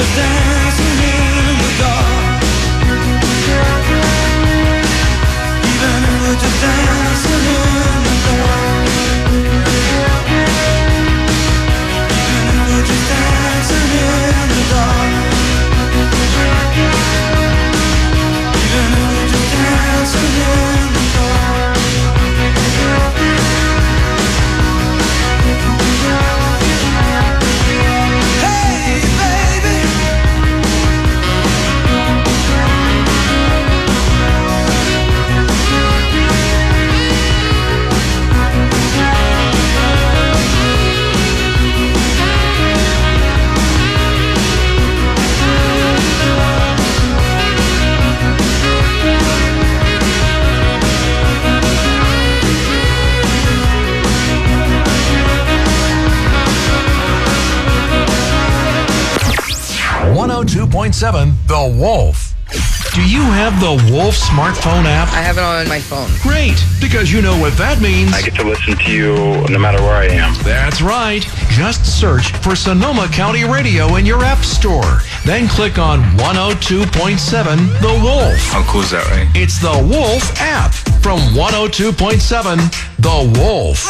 just dancing in the dark. Even if we're just dancing in the dark. Even if we're just dancing in the dark. Even if we're just dancing in the dark. Hey baby, The Wolf. Do you have the Wolf smartphone app? I have it on my phone. Great, because you know what that means. I get to listen to you no matter where I am. That's right. Just search for Sonoma County Radio in your app store. Then click on 102.7 The Wolf. How cool is that, right? It's the Wolf app from 102.7 The Wolf.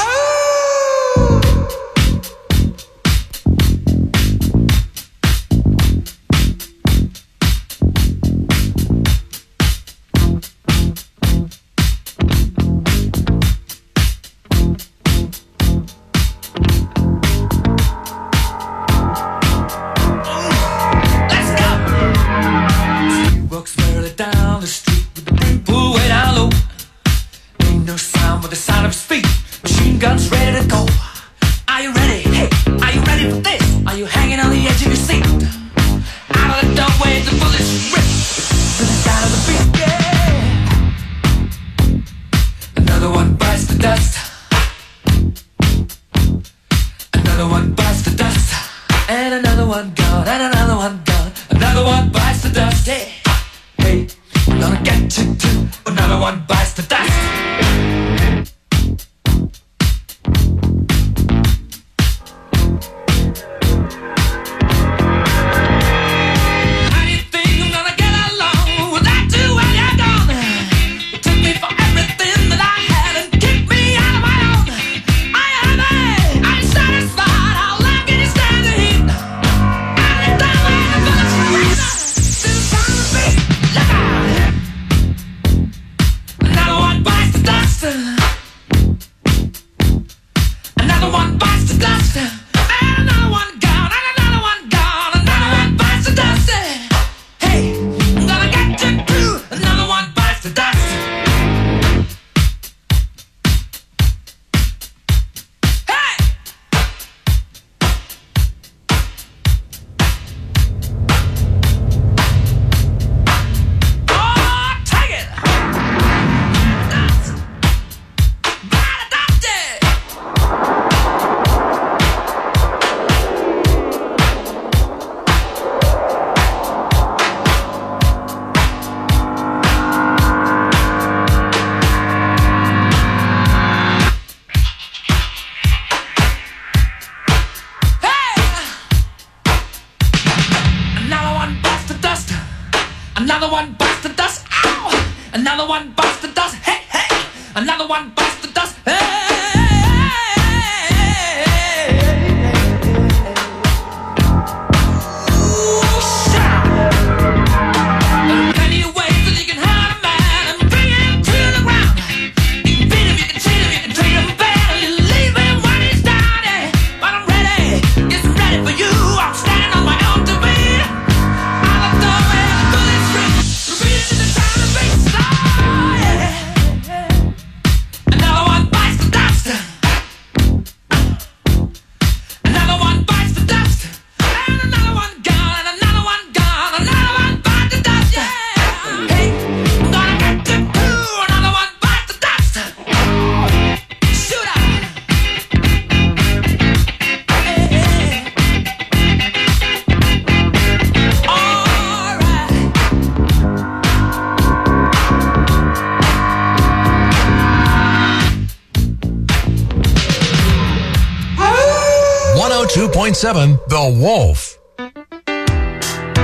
The Wolf.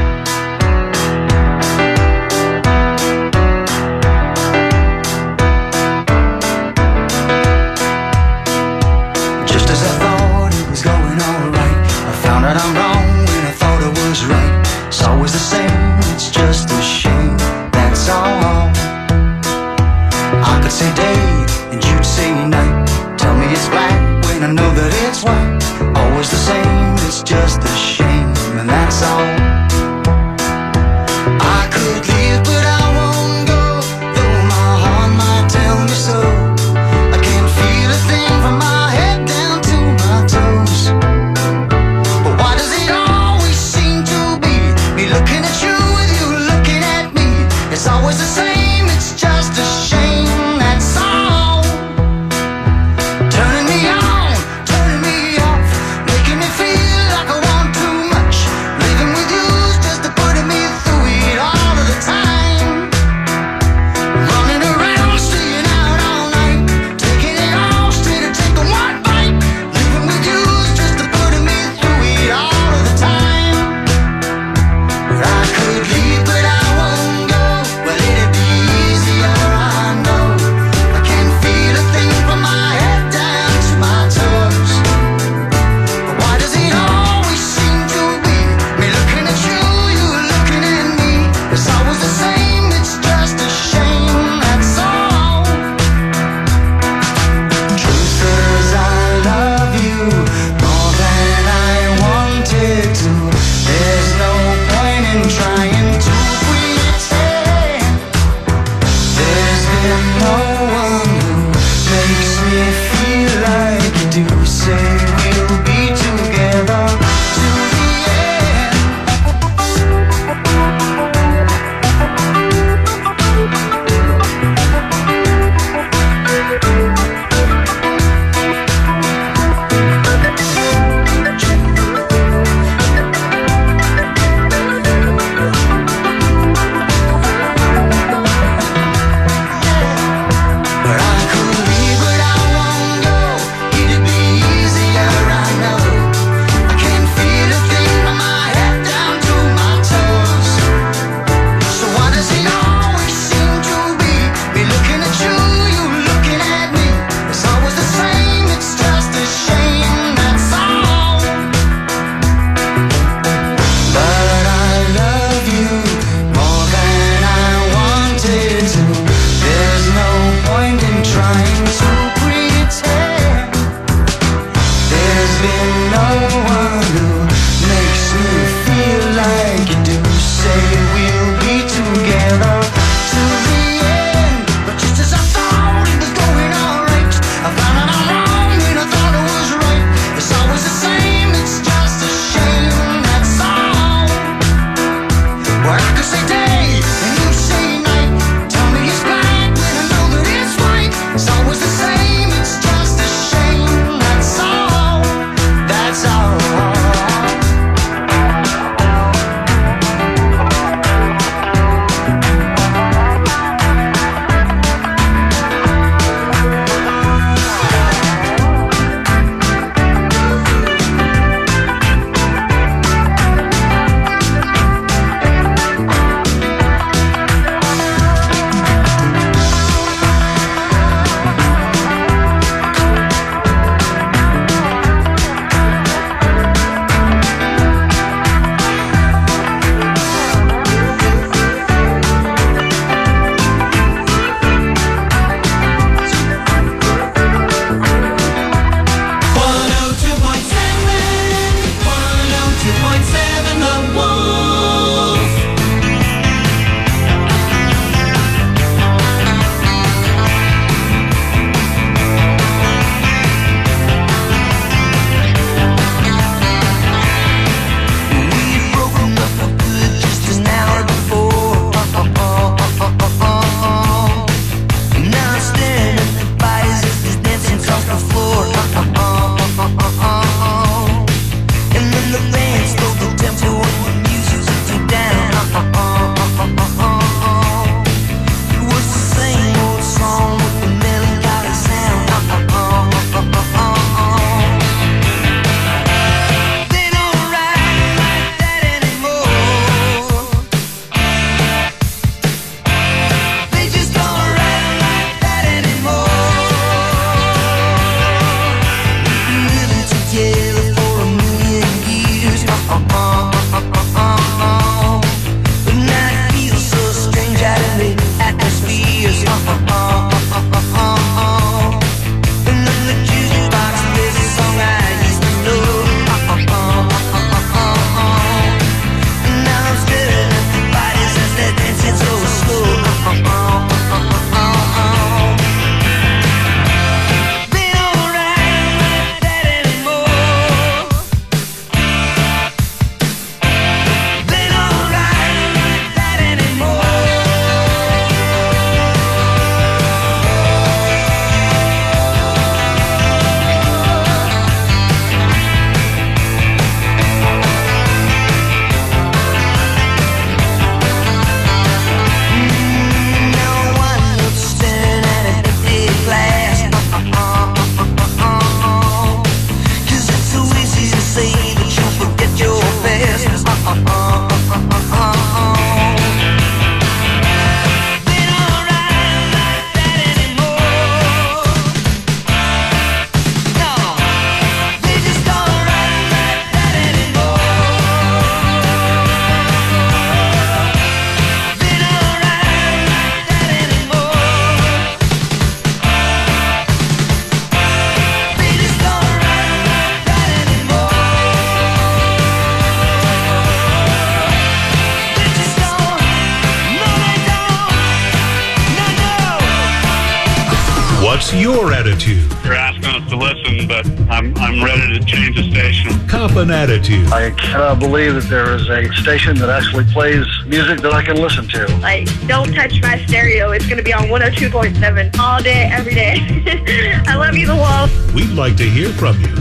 What's your attitude? You're asking us to listen, but I'm ready to change the station. Cop an attitude. I cannot believe that there is a station that actually plays music that I can listen to. Like, don't touch my stereo. It's going to be on 102.7 all day, every day. I love you, The Wolf. We'd like to hear from you.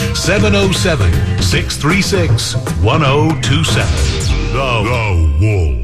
707-636-1027. The Wolf.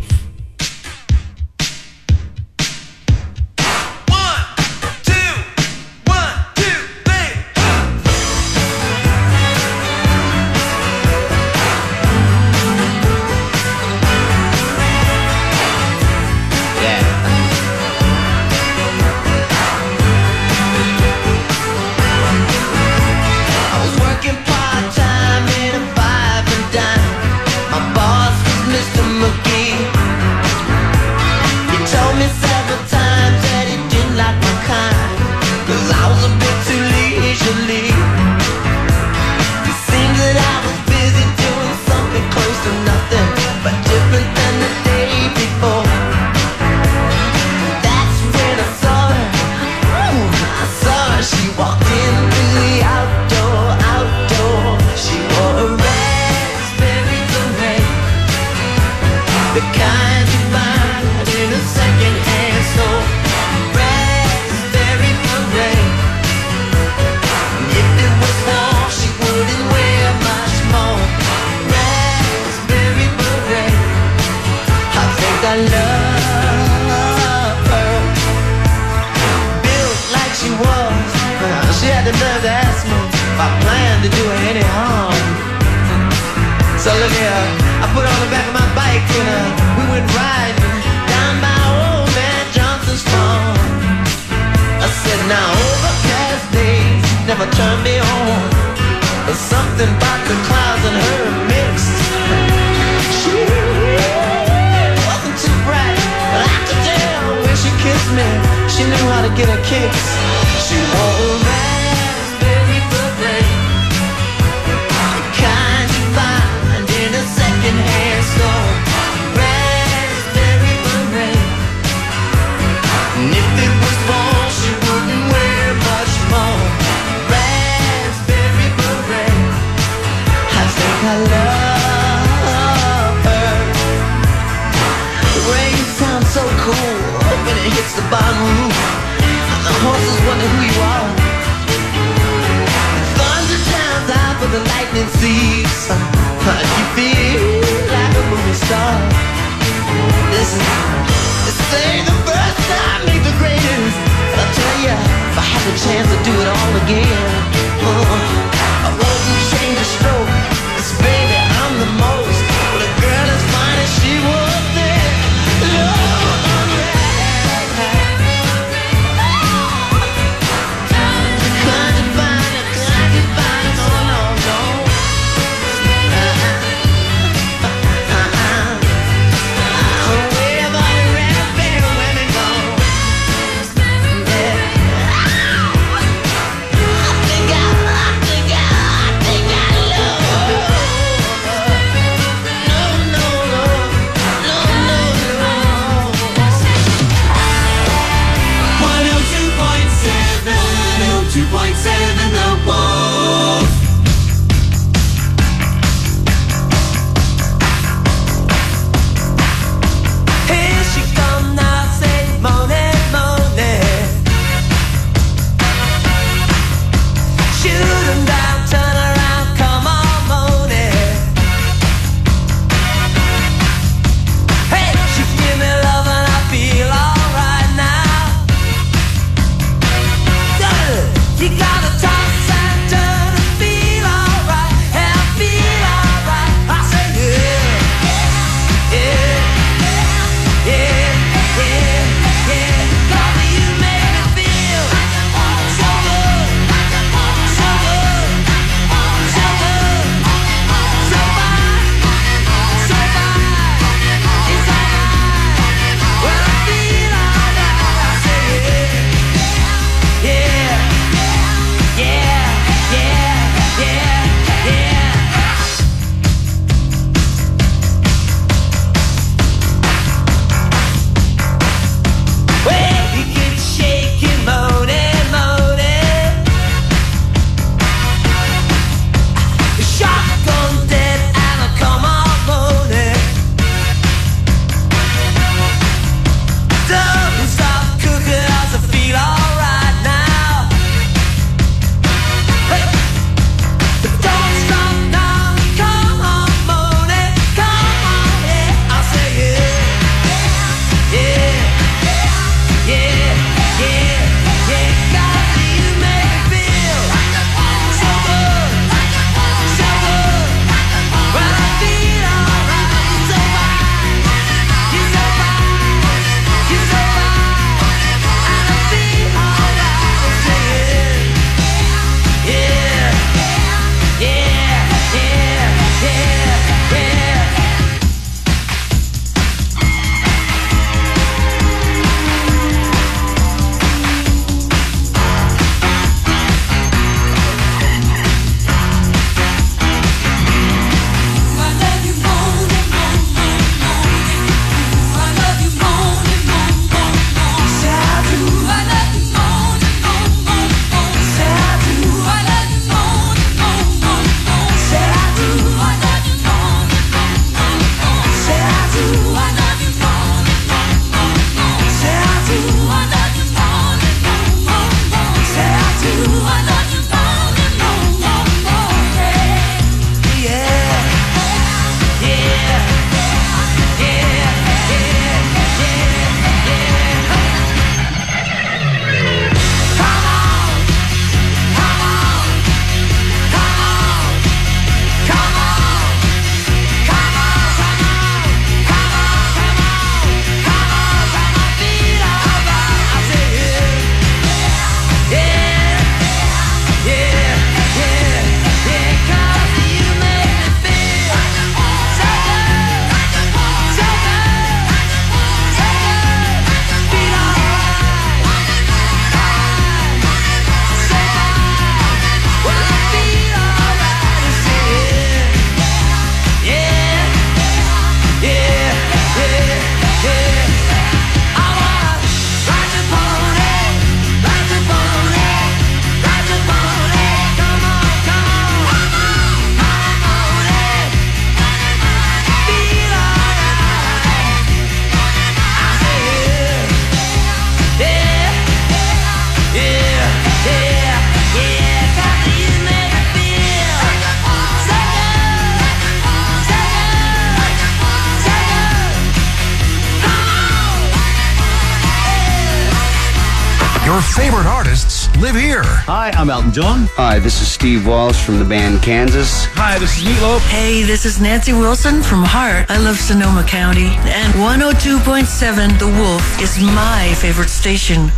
Your favorite artists live here. Hi, I'm Elton John. Hi, this is Steve Walsh from the band Kansas. Hi, this is Meatloaf. Hey, this is Nancy Wilson from Heart. I love Sonoma County. And 102.7 The Wolf is my favorite station.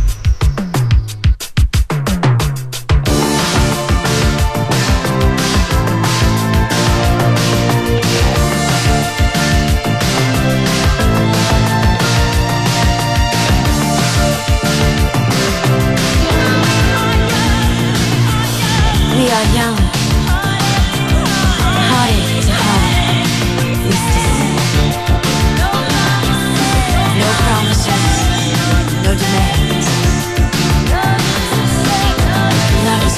We are young, heartache to heartache, we stand. No promises, no demands. Love is a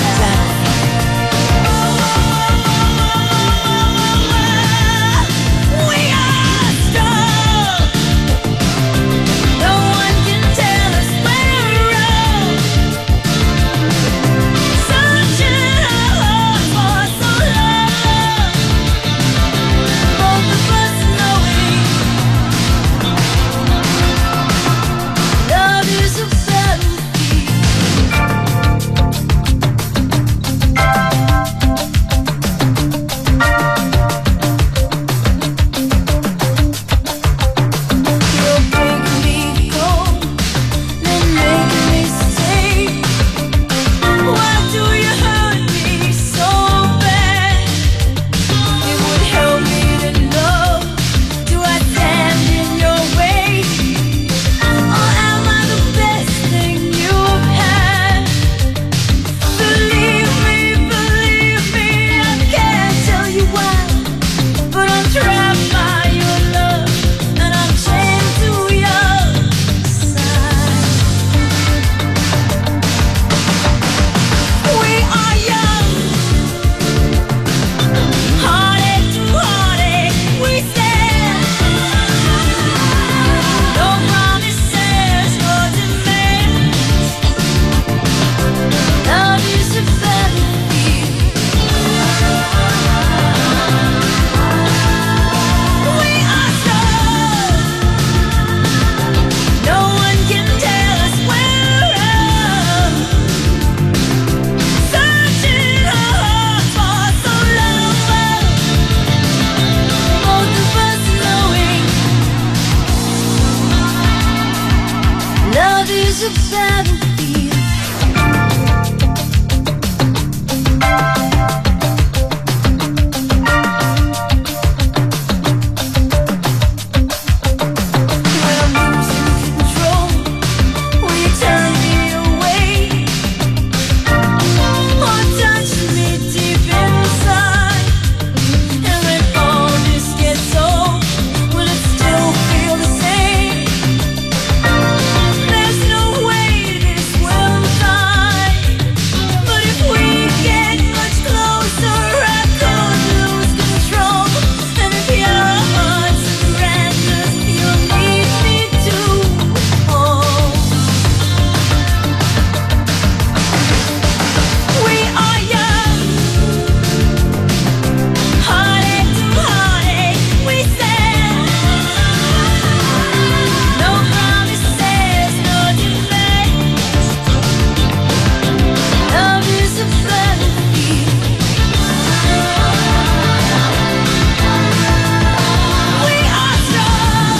we are strong. No one can tell us where we're wrong. Searching our hearts for so long. Both of us knowing love is a You're breaking me cold, then making me stay. Why do you hurt me so bad? It would help me to know. Do I stand in your way? Or am I the best thing you've had? Believe me, I can't tell you why, but I'm trapped by your love, and I'm chained to your side. We are young, heartache to heartache, we stand. No promises, no demands. Love is a battlefield. We are strong. No one can tell us where we're wrong. Searching our hearts for so long. Both of us knowing love is a battlefield. When I'm losing control, will you turn me away? Or touch me deep inside? And when all this gets old, will it still feel the same? There's no way this will die. But if we get much closer, I could lose control. And if your heart surrenders, you'll need me to hold. We are young, heartache to heartache, we stand. No promises, no demands. Love is a battlefield. We are strong.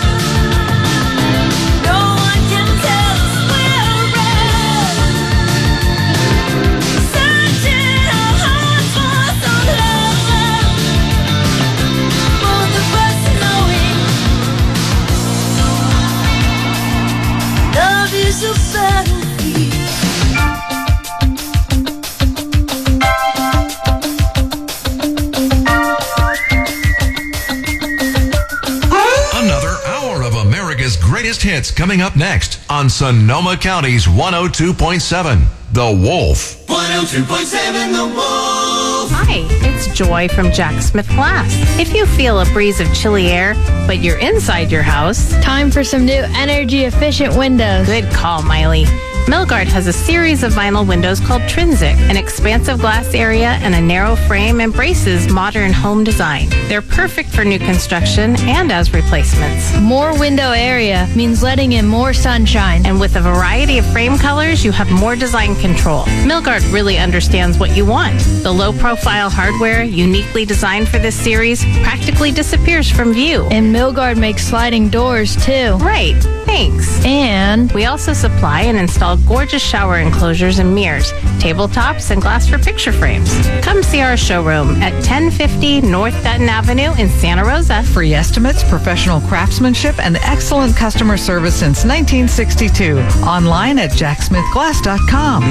No one can tell us where we're wrong. Searching our hearts for so long. Both of us knowing love is a battlefield. Another hour of America's greatest hits coming up next on Sonoma County's 102.7 The Wolf. 102.7 The Wolf. Hi, it's Joy from Jack Smith Glass. If you feel a breeze of chilly air, but you're inside your house, time for some new energy efficient windows. Good call, Miley. Milgard has a series of vinyl windows called Trinsic. An expansive glass area and a narrow frame embraces modern home design. They're perfect for new construction and as replacements. More window area means letting in more sunshine. And with a variety of frame colors, you have more design control. Milgard really understands what you want. The low-profile hardware, uniquely designed for this series, practically disappears from view. And Milgard makes sliding doors, too. Right. Thanks. And we also supply and install gorgeous shower enclosures and mirrors, tabletops, and glass for picture frames. Come see our showroom at 1050 North Dutton Avenue in Santa Rosa. Free estimates, professional craftsmanship, and excellent customer service since 1962. Online at jacksmithglass.com.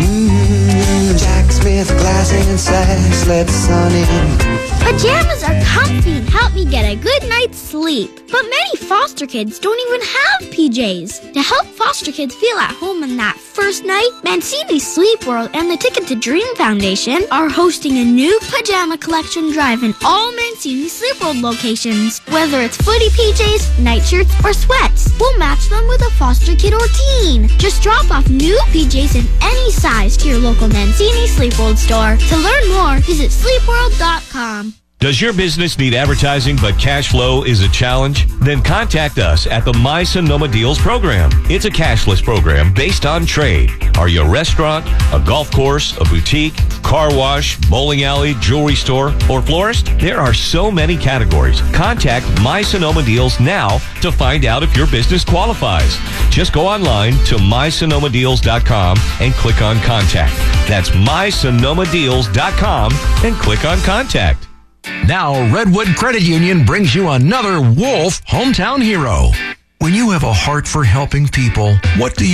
Jack Smith Glass Inside, let the sun in. Pajamas are comfy and help me get a good night's sleep. But many foster kids don't even have PJs. To help foster kids feel at home on that first night, Mancini Sleep World and the Ticket to Dream Foundation are hosting a new pajama collection drive in all Mancini Sleep World locations. Whether it's footy PJs, nightshirts, or sweats, we'll match them with a foster kid or teen. Just drop off new PJs in any size to your local Mancini Sleep World store. To learn more, visit sleepworld.com. Does your business need advertising but cash flow is a challenge? Then contact us at the My Sonoma Deals program. It's a cashless program based on trade. Are you a restaurant, a golf course, a boutique, car wash, bowling alley, jewelry store, or florist? There are so many categories. Contact My Sonoma Deals now to find out if your business qualifies. Just go online to mysonomadeals.com and click on Contact. That's mysonomadeals.com and click on Contact. Now, Redwood Credit Union brings you another Wolf Hometown Hero. When you have a heart for helping people, what do?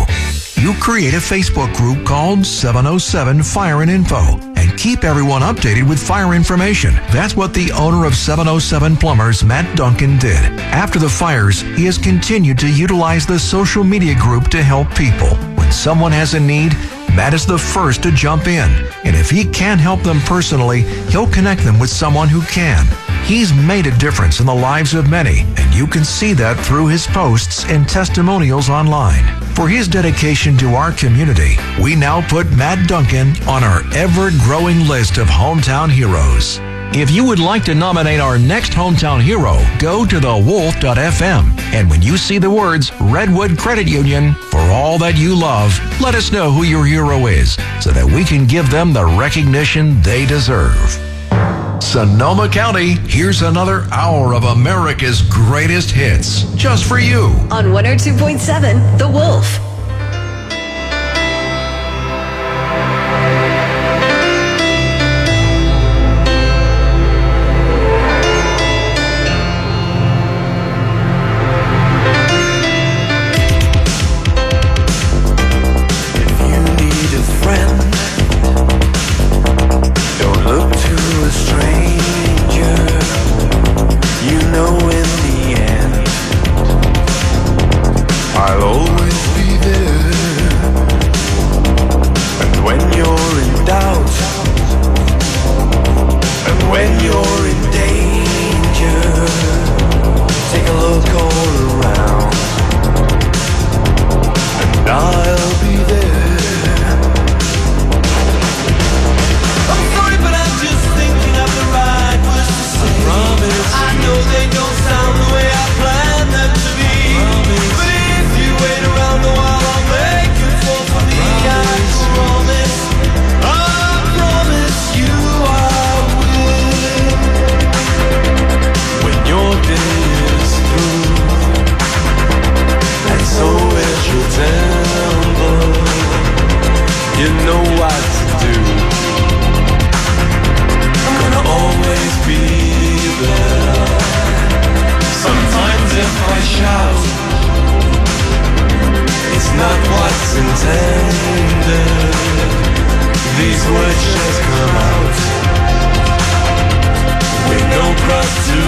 You create a Facebook group called 707 Fire and Info and keep everyone updated with fire information. That's what the owner of 707 Plumbers, Matt Duncan, did. After the fires, he has continued to utilize the social media group to help people. When someone has a need, Matt is the first to jump in. And if he can't help them personally, he'll connect them with someone who can. He's made a difference in the lives of many, and you can see that through his posts and testimonials online. For his dedication to our community, we now put Matt Duncan on our ever-growing list of hometown heroes. If you would like to nominate our next hometown hero, go to thewolf.fm. And when you see the words Redwood Credit Union, for all that you love, let us know who your hero is so that we can give them the recognition they deserve. Sonoma County, here's another hour of America's greatest hits, just for you. On 102.7, The Wolf. These words just come out with no cross to